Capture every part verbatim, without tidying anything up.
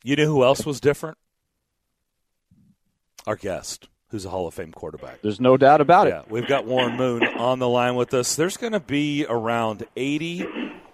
You know who else was different? Our guest, who's a Hall of Fame quarterback. There's no doubt about yeah, it. We've got Warren Moon on the line with us. There's going to be around eighty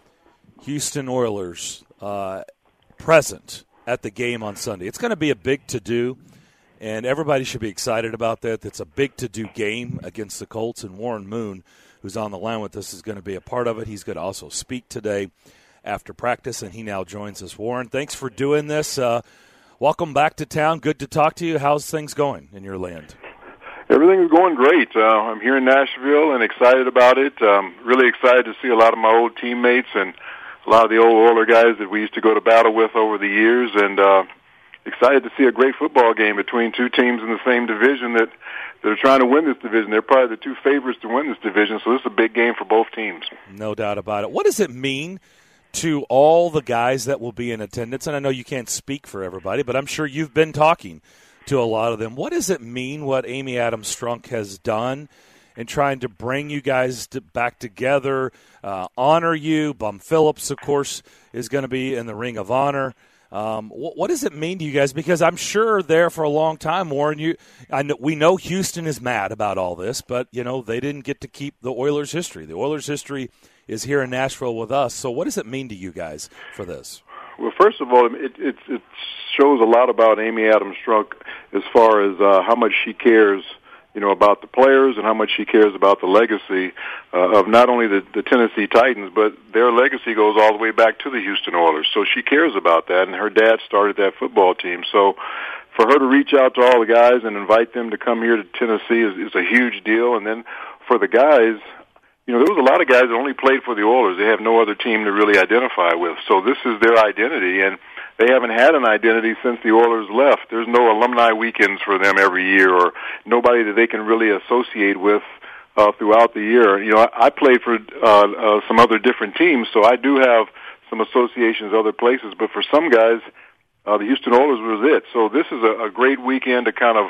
Houston Oilers uh, present at the game on Sunday. It's going to be a big to-do, and everybody should be excited about that. It's a big to-do game against the Colts, and Warren Moon, who's on the line with us, is going to be a part of it. He's going to also speak today after practice, and he now joins us. Warren, thanks for doing this. Uh, welcome back to town. Good to talk to you. How's things going in your land? Everything is going great. Uh, I'm here in Nashville and excited about it. Um, really excited to see a lot of my old teammates and a lot of the old Oiler guys that we used to go to battle with over the years, and uh, excited to see a great football game between two teams in the same division that, that are trying to win this division. They're probably the two favorites to win this division, so this is a big game for both teams. No doubt about it. What does it mean to all the guys that will be in attendance? And I know you can't speak for everybody, but I'm sure you've been talking to a lot of them. What does it mean what Amy Adams Strunk has done in trying to bring you guys to, back together, uh, honor you? Bum Phillips, of course, is going to be in the Ring of Honor. Um, what, what does it mean to you guys? Because I'm sure there for a long time, Warren, you, I know, we know Houston is mad about all this, but, you know, they didn't get to keep the Oilers' history. The Oilers' history is here in Nashville with us. So what does it mean to you guys for this? Well, first of all, it, it, it shows a lot about Amy Adams Strunk as far as uh, how much she cares, you know, about the players and how much she cares about the legacy uh, of not only the, the Tennessee Titans, but their legacy goes all the way back to the Houston Oilers. So she cares about that, and her dad started that football team. So for her to reach out to all the guys and invite them to come here to Tennessee is, is a huge deal. And then for the guys, you know, there was a lot of guys that only played for the Oilers. They have no other team to really identify with. So this is their identity, and they haven't had an identity since the Oilers left. There's no alumni weekends for them every year, or nobody that they can really associate with uh, throughout the year. You know, I, I played for uh, uh, some other different teams, so I do have some associations other places. But for some guys, uh, the Houston Oilers was it. So this is a, a great weekend to kind of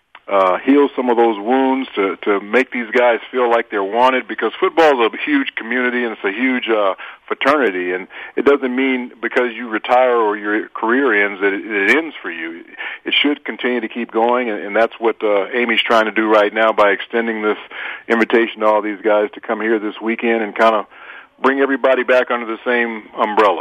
Uh, heal some of those wounds, to, to make these guys feel like they're wanted, because football is a huge community and it's a huge uh, fraternity, and it doesn't mean because you retire or your career ends that it, it ends for you. It should continue to keep going, and, and that's what uh, Amy's trying to do right now by extending this invitation to all these guys to come here this weekend and kind of bring everybody back under the same umbrella.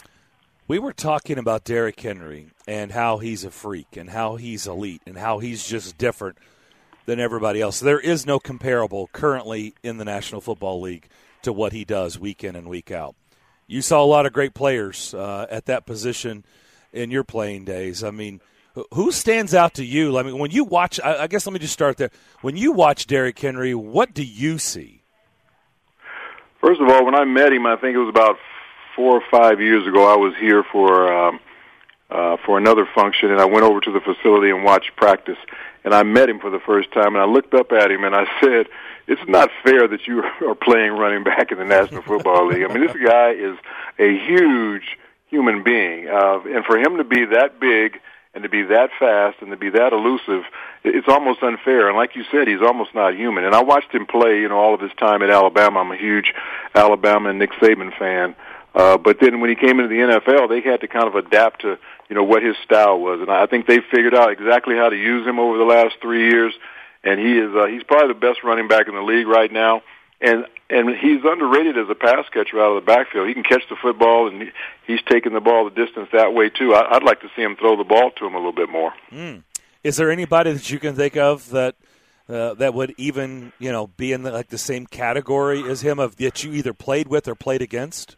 We were talking about Derrick Henry and how he's a freak and how he's elite and how he's just different than everybody else. There is no comparable currently in the National Football League to what he does week in and week out. You saw a lot of great players uh, at that position in your playing days. I mean, who stands out to you? I mean, when you watch, I guess let me just start there. When you watch Derrick Henry, what do you see? First of all, when I met him, I think it was about four or five years ago. I was here for um, uh, for another function, and I went over to the facility and watched practice. And I met him for the first time, and I looked up at him and I said, "It's not fair that you are playing running back in the National Football League." I mean, this guy is a huge human being, uh, and for him to be that big and to be that fast and to be that elusive, it's almost unfair. And like you said, he's almost not human. And I watched him play, you know, all of his time at Alabama. I'm a huge Alabama and Nick Saban fan. Uh, but then when he came into the N F L, they had to kind of adapt to, you know, what his style was. And I think they figured out exactly how to use him over the last three years. And he is, uh, he's probably the best running back in the league right now. And, and he's underrated as a pass catcher out of the backfield. He can catch the football, and he, he's taking the ball the distance that way too. I, I'd like to see him throw the ball to him a little bit more. Mm. Is there anybody that you can think of that, uh, that would even, you know, be in the, like the same category as him, of that you either played with or played against?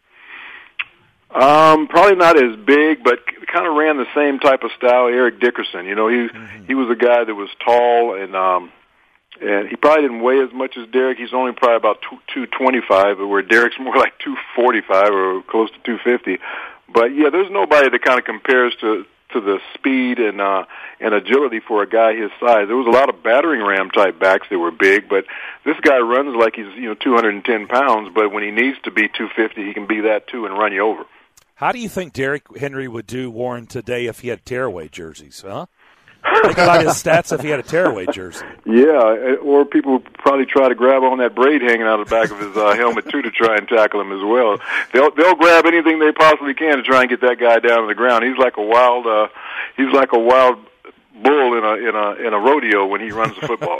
Um, probably not as big, but kind of ran the same type of style. Eric Dickerson, you know, he mm-hmm. he was a guy that was tall, and um, and he probably didn't weigh as much as Derrick. He's only probably about two twenty-five, where Derrick's more like two forty-five or close to two fifty. But yeah, there's nobody that kind of compares to to the speed and uh, and agility for a guy his size. There was a lot of battering ram type backs that were big, but this guy runs like he's, you know, two hundred ten pounds. But when he needs to be two fifty, he can be that too and run you over. How do you think Derrick Henry would do, Warren, today if he had tearaway jerseys, huh? Think about his stats if he had a tearaway jersey. Yeah, or people would probably try to grab on that braid hanging out of the back of his uh, helmet, too, to try and tackle him as well. They'll they'll grab anything they possibly can to try and get that guy down to the ground. He's like a wild, uh, he's like a wild bull in a in a in a rodeo when he runs the football.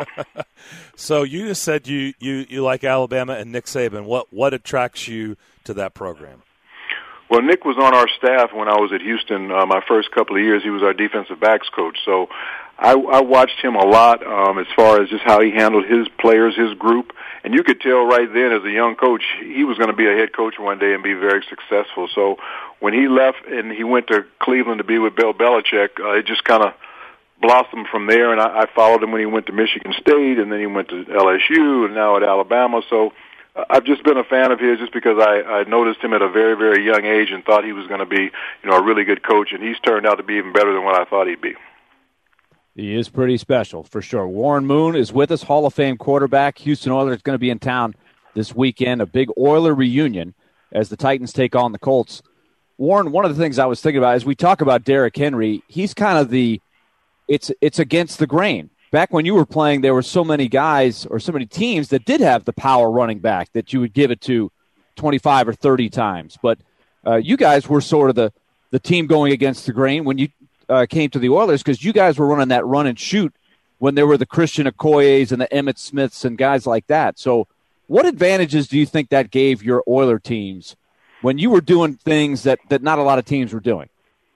So you just said you, you, you like Alabama and Nick Saban. What what attracts you to that program? Well, Nick was on our staff when I was at Houston. Uh, my first couple of years, he was our defensive backs coach. So I, I watched him a lot um, as far as just how he handled his players, his group. And you could tell right then as a young coach, he was going to be a head coach one day and be very successful. So when he left and he went to Cleveland to be with Bill Belichick, uh, it just kind of blossomed from there. And I, I followed him when he went to Michigan State, and then he went to L S U, and now at Alabama. So I've just been a fan of his just because I, I noticed him at a very, very young age and thought he was going to be, you know, a really good coach, and he's turned out to be even better than what I thought he'd be. He is pretty special, for sure. Warren Moon is with us, Hall of Fame quarterback. Houston Oilers going to be in town this weekend, a big Oiler reunion as the Titans take on the Colts. Warren, one of the things I was thinking about as we talk about Derrick Henry, he's kind of the it's it's against the grain. Back when you were playing, there were so many guys or so many teams that did have the power running back that you would give it to twenty-five or thirty times. But uh, you guys were sort of the, the team going against the grain when you uh, came to the Oilers because you guys were running that run and shoot when there were the Christian Okoyes and the Emmitt Smiths and guys like that. So what advantages do you think that gave your Oiler teams when you were doing things that, that not a lot of teams were doing?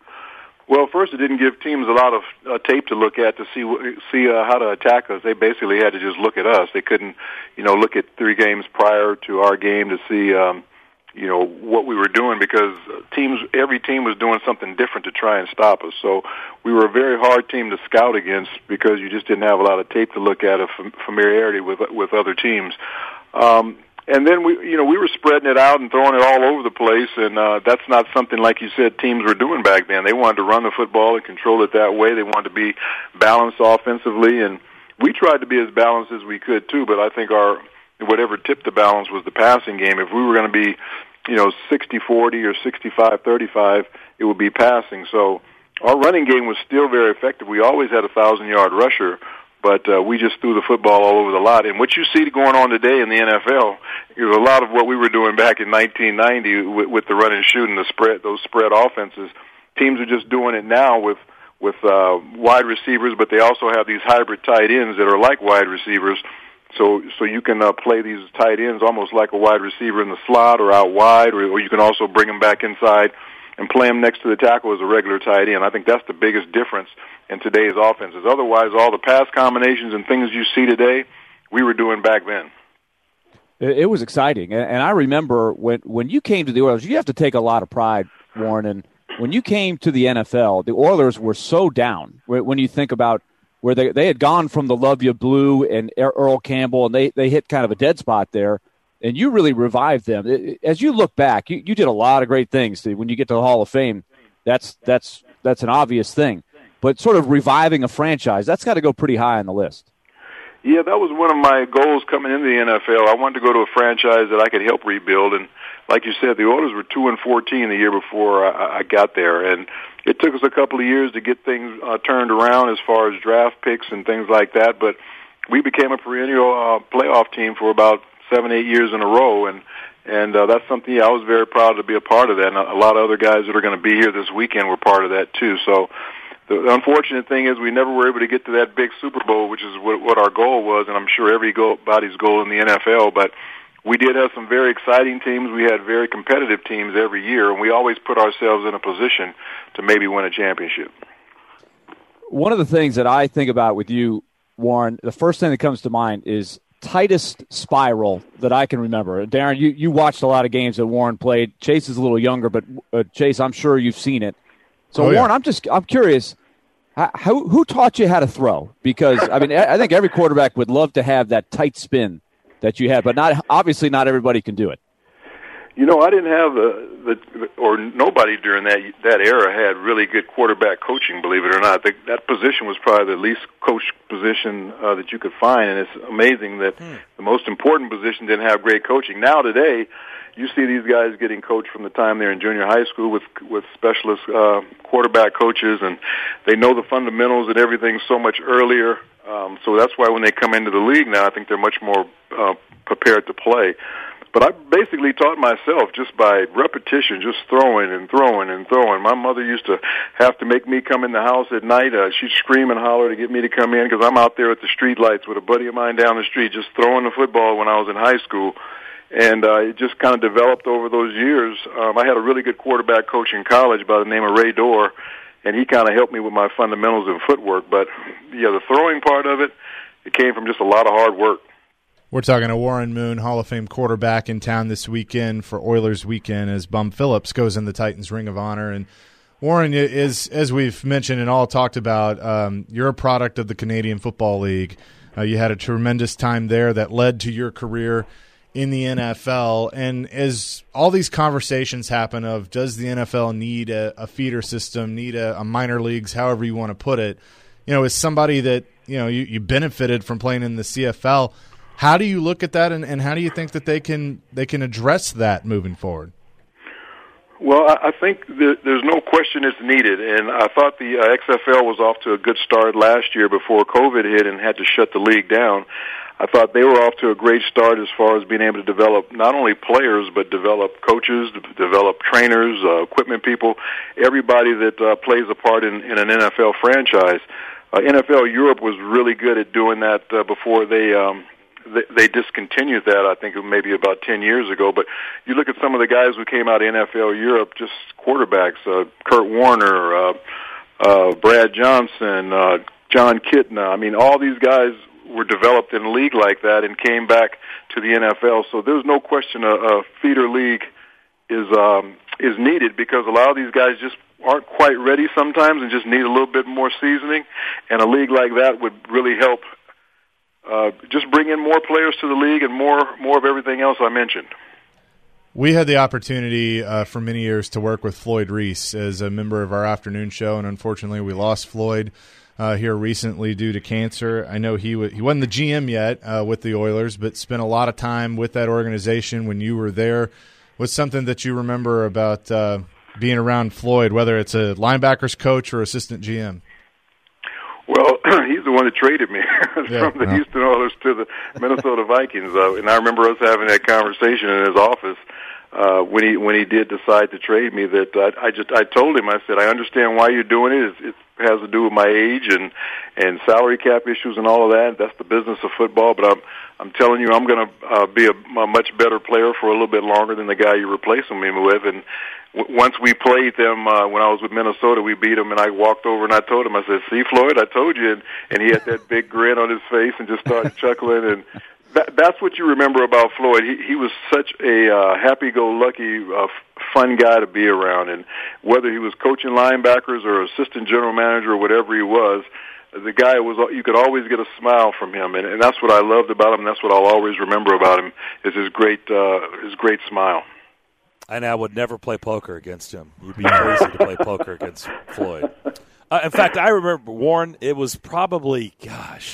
Well, first, it didn't give teams a lot of uh, tape to look at to see see uh, how to attack us. They basically had to just look at us. They couldn't, you know, look at three games prior to our game to see, um, you know, what we were doing because teams, every team was doing something different to try and stop us. So we were a very hard team to scout against because you just didn't have a lot of tape to look at of familiarity with with other teams. Um, And then we, you know, we were spreading it out and throwing it all over the place, and uh, that's not something like you said teams were doing back then. They wanted to run the football and control it that way. They wanted to be balanced offensively, and we tried to be as balanced as we could too. But I think our whatever tipped the balance was the passing game. If we were going to be, you know, sixty forty or sixty-five thirty-five, it would be passing. So our running game was still very effective. We always had a thousand-yard rusher. But uh, we just threw the football all over the lot. And what you see going on today in the N F L is a lot of what we were doing back in nineteen ninety with, with the run and shoot and the spread, those spread offenses. Teams are just doing it now with with uh, wide receivers, but they also have these hybrid tight ends that are like wide receivers. So so you can uh, play these tight ends almost like a wide receiver in the slot or out wide, or, or you can also bring them back inside and play them next to the tackle as a regular tight end. I think that's the biggest difference in today's offenses. Otherwise, all the pass combinations and things you see today, we were doing back then. It was exciting. And I remember when, when you came to the Oilers, you have to take a lot of pride, Warren. And when you came to the N F L, the Oilers were so down when you think about where they, they had gone from the Love You Blue and Earl Campbell, and they, they hit kind of a dead spot there. And you really revived them. As you look back, you, you did a lot of great things. When you get to the Hall of Fame, that's that's that's an obvious thing. But sort of reviving a franchise, that's got to go pretty high on the list. Yeah, that was one of my goals coming into the N F L. I wanted to go to a franchise that I could help rebuild. And like you said, the Oilers were two and fourteen the year before I, I got there. And it took us a couple of years to get things uh, turned around as far as draft picks and things like that. But we became a perennial uh, playoff team for about seven, eight years in a row. And And uh, that's something yeah, I was very proud to be a part of that. And a lot of other guys that are going to be here this weekend were part of that too. So the unfortunate thing is we never were able to get to that big Super Bowl, which is what, what our goal was, and I'm sure everybody's goal in the N F L. But we did have some very exciting teams. We had very competitive teams every year, and we always put ourselves in a position to maybe win a championship. One of the things that I think about with you, Warren, the first thing that comes to mind is tightest spiral that I can remember. Darren, you, you watched a lot of games that Warren played. Chase is a little younger, but uh, Chase, I'm sure you've seen it. So, oh, yeah. Warren, I'm just I'm curious, how, how, who taught you how to throw? Because, I mean, I think every quarterback would love to have that tight spin that you had, but not obviously not everybody can do it. You know, I didn't have the, the or nobody during that that era had really good quarterback coaching, believe it or not. The, that position was probably the least coached position uh, that you could find, and it's amazing that hmm. the most important position didn't have great coaching. Now today, you see these guys getting coached from the time they're in junior high school with with specialist uh, quarterback coaches, and they know the fundamentals and everything so much earlier. Um, so that's why when they come into the league now, I think they're much more uh, prepared to play. But I basically taught myself just by repetition, just throwing and throwing and throwing. My mother used to have to make me come in the house at night. Uh, she'd scream and holler to get me to come in because I'm out there at the street lights with a buddy of mine down the street just throwing the football when I was in high school. And uh, it just kind of developed over those years. Um, I had a really good quarterback coach in college by the name of Ray Dorr, and he kind of helped me with my fundamentals and footwork. But, yeah, the throwing part of it, it came from just a lot of hard work. We're talking to Warren Moon, Hall of Fame quarterback, in town this weekend for Oilers weekend as Bum Phillips goes in the Titans Ring of Honor. And Warren, is, as we've mentioned and all talked about, um, you're a product of the Canadian Football League. Uh, you had a tremendous time there that led to your career in the N F L. And as all these conversations happen of does the N F L need a, a feeder system, need a, a minor leagues, however you want to put it, you know, as somebody that, you know, you, you benefited from playing in the C F L, how do you look at that, and, and how do you think that they can they can address that moving forward? Well, I think that there's no question it's needed, and I thought the uh, X F L was off to a good start last year before COVID hit and had to shut the league down. I thought they were off to a great start as far as being able to develop not only players, but develop coaches, develop trainers, uh, equipment people, everybody that uh, plays a part in, in an N F L franchise. Uh, N F L Europe was really good at doing that uh, before they um, – they discontinued that, I think, maybe about ten years ago. But you look at some of the guys who came out of N F L Europe, just quarterbacks, uh, Kurt Warner, uh, uh, Brad Johnson, uh, John Kitna. I mean, all these guys were developed in a league like that and came back to the N F L. So there's no question a, a feeder league is um, is needed because a lot of these guys just aren't quite ready sometimes and just need a little bit more seasoning. And a league like that would really help Uh, just bring in more players to the league and more more of everything else I mentioned. We had the opportunity uh, for many years to work with Floyd Reese as a member of our afternoon show, and unfortunately we lost Floyd uh, here recently due to cancer. I know he, w- he wasn't the G M yet uh, with the Oilers, but spent a lot of time with that organization when you were there. What's something that you remember about uh, being around Floyd, whether it's a linebackers coach or assistant G M? Well, he's the one that traded me yeah, from the yeah. Houston Oilers to the Minnesota Vikings. Uh, and I remember us having that conversation in his office uh, when he when he did decide to trade me. That I, I just I told him, I said, I understand why you're doing it. It's, it has to do with my age and and salary cap issues and all of that. That's the business of football. But I'm I'm telling you, I'm going to uh, be a, a much better player for a little bit longer than the guy you're replacing me with. And once we played them, uh, when I was with Minnesota, we beat them, and I walked over and I told him, I said, see, Floyd, I told you. And, and he had that big grin on his face and just started chuckling. And that, that's what you remember about Floyd. He, he was such a uh, happy-go-lucky, uh, fun guy to be around. And whether he was coaching linebackers or assistant general manager or whatever he was, the guy was, you could always get a smile from him. And, and that's what I loved about him. And that's what I'll always remember about him is his great, uh, his great smile. And I would never play poker against him. You'd be crazy to play poker against Floyd. Uh, in fact, I remember, Warren, it was probably, gosh,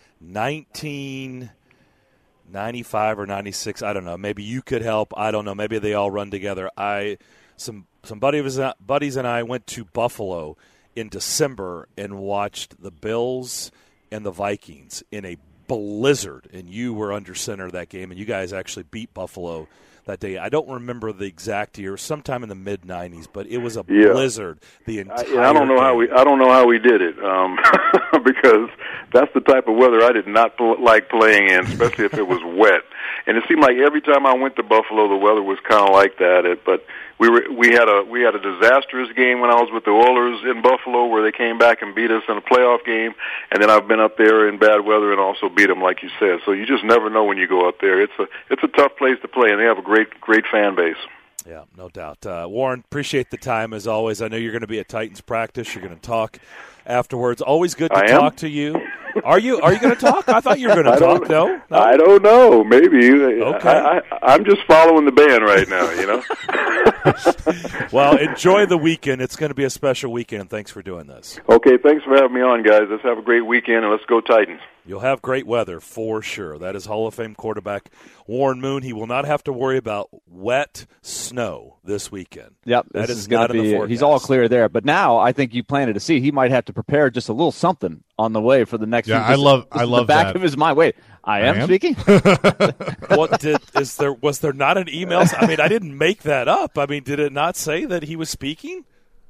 nineteen ninety-five or ninety-six. I don't know. Maybe you could help. I don't know. Maybe they all run together. I some some buddy of his, buddies and I went to Buffalo in December and watched the Bills and the Vikings in a blizzard. And you were under center of that game, and you guys actually beat Buffalo that day. I don't remember the exact year, sometime in the mid nineties, but it was a yeah. blizzard the entire I, yeah, I don't know game. how we I don't know how we did it um, because that's the type of weather I did not pl- like playing in, especially if it was wet. And it seemed like every time I went to Buffalo, the weather was kind of like that. It, but we were we had a we had a disastrous game when I was with the Oilers in Buffalo, where they came back and beat us in a playoff game. And then I've been up there in bad weather and also beat them, like you said. So you just never know when you go up there. It's a it's a tough place to play, and they have a great great fan base. Yeah, no doubt. Uh, Warren, appreciate the time as always. I know you're going to be at Titans practice. You're going to talk afterwards. Always good to I talk am? to you. Are you Are you going to talk? I thought you were going to talk. No? no, I don't know. Maybe. Okay. I, I, I'm just following the band right now. You know. Well, enjoy the weekend. It's going to be a special weekend. Thanks for doing this. Okay, thanks for having me on, guys. Let's have a great weekend, and let's go Titans. You'll have great weather for sure. That is Hall of Fame quarterback Warren Moon. He will not have to worry about wet snow this weekend. Yep, that this is, is going not to in the be. forecast. He's all clear there. But now I think you planted to see he might have to prepare just a little something on the way for the next. Yeah, few. I love. This I is love the back that. of his mind. Wait, I am, I am? speaking. What did is there? Was there not an email? I mean, I didn't make that up. I mean, did it not say that he was speaking?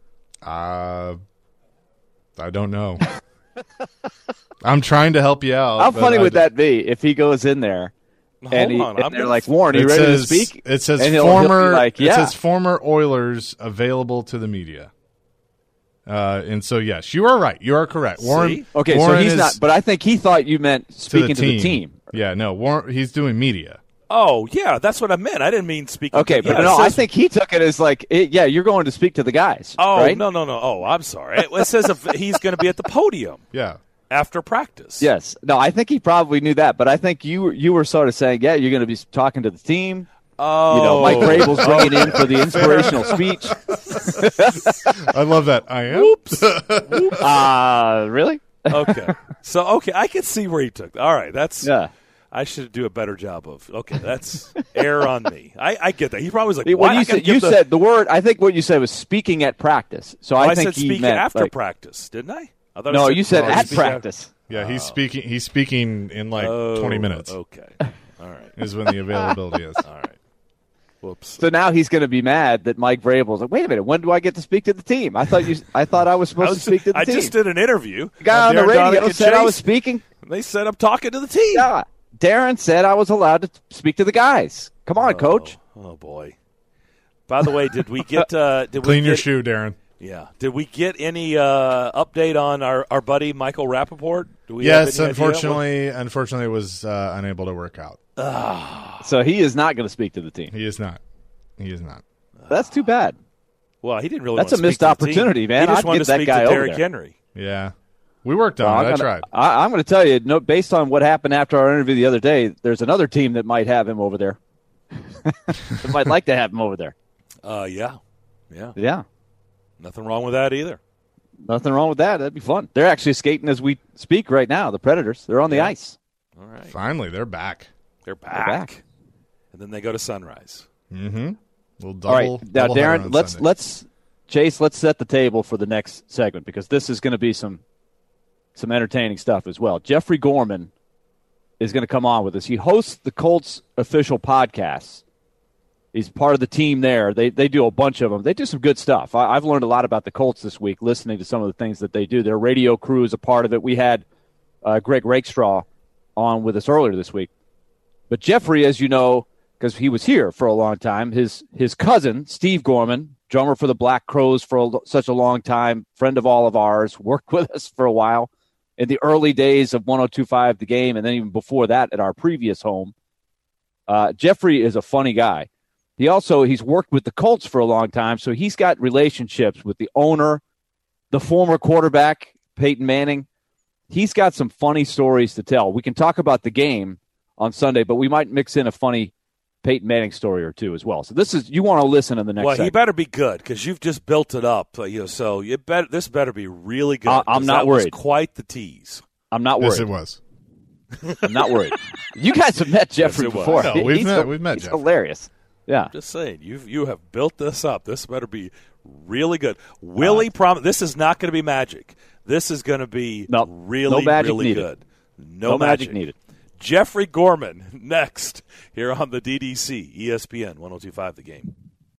Uh, I don't know. I'm trying to help you out. How but funny I would d- that be if he goes in there Hold and, he, on, and I'm they're gonna- like, Warren, are you It ready says, to speak? It says And he'll- he'll be former. like, It yeah. says former Oilers available to the media. Uh, and so yes, you are right. You are correct. Warren. See? Okay, Warren so he's is not. But I think he thought you meant to speaking to the team. Yeah, no. Warren. He's doing media. Oh, yeah, that's what I meant. I didn't mean speaking. Okay, to, but yeah, no, it I says- think he took it as like, it, yeah, you're going to speak to the guys. Oh right? no, no, no. Oh, I'm sorry. It, it says if he's going to be at the podium Yeah. after practice. Yes. No, I think he probably knew that, but I think you you were sort of saying, yeah, you're going to be talking to the team. Oh, You know, Mike Vrabel's bringing in for the inspirational speech. I love that. I am. Oops. Uh, really? Okay. So okay, I can see where he took. All right, that's. Yeah. I should do a better job of. Okay, that's error on me. I, I get that. He probably was like, Well, "What?" you I gotta said you give the- said the word. I think what you said was speaking at practice. So Oh, I I think said he speak meant after like, practice, didn't I? I thought I No, you said oh, at speak after- practice. Yeah, he's speaking. He's speaking in like Oh, twenty minutes. Okay. All right. Is when the availability is. All right. Whoops. So now he's going to be mad that Mike Vrabel's like, wait a minute, when do I get to speak to the team? I thought you. I thought I was supposed I, was, to speak to the I team. just did an interview. The guy on the Darren radio Donick said I Chase. was speaking. They said I'm talking to the team. Yeah, Darren said I was allowed to speak to the guys. Come on, coach. Oh boy. By the way, did we get? Uh, did Clean we your get, shoe, Darren. Yeah. Did we get any uh, update on our, our buddy Michael Rappaport? Do we Yes, have any idea? unfortunately, unfortunately, it was uh, unable to work out. So he is not going to speak to the team. He is not. He is not. That's too bad. Well, he didn't really. That's want to a missed speak to the team. opportunity, man. He just I'd wanted get to that speak guy to over Derrick there. Henry. Yeah, we worked on Well, it. I'm I gonna, tried. I, I'm going to tell you, no, based on what happened after our interview the other day, there's another team that might have him over there. That might like to have him over there. Uh, yeah, yeah. Yeah, Nothing wrong with that either. nothing wrong with that. That'd be fun. They're actually skating as we speak right now. The Predators. They're on the Yeah. ice. All right, Finally, they're back. they're back. back. And then they go to Sunrise. Mm-hmm. We'll double. All right, now double header Darren, on let's Sunday. let's Chase, let's set the table for the next segment because this is going to be some some entertaining stuff as well. Jeffrey Gorman is going to come on with us. He hosts the Colts official podcast. He's part of the team there. They they do a bunch of them. They do some good stuff. I, I've learned a lot about the Colts this week, listening to some of the things that they do. Their radio crew is a part of it. We had uh, Greg Rakestraw on with us earlier this week. But Jeffrey, as you know, because he was here for a long time, his his cousin, Steve Gorman, drummer for the Black Crowes for a, such a long time, friend of all of ours, worked with us for a while in the early days of one oh two point five The Game, and then even before that at our previous home. Uh, Jeffrey is a funny guy. He also, he's worked with the Colts for a long time, so he's got relationships with the owner, the former quarterback, Peyton Manning. He's got some funny stories to tell. We can talk about the game on Sunday, but we might mix in a funny Peyton Manning story or two as well. So this is, you want to listen in the next Well, he segment. better be good because you've just built it up. uh, You know, so you better this better be really good. I- I'm 'cause not that was worried. quite the tease. I'm not worried. Yes, it was. I'm not worried. You guys have met Jeffrey it was. before. No, we've He's met- a- we've met He's Jeff. hilarious. Yeah. Just saying, you you have built this up. This better be really good. Willie uh, prom. This is not going to be magic. This is going to be No, really no magic really needed. good. No, No magic magic needed. Jeffrey Gorman next here on the D D C E S P N one oh two point five The Game.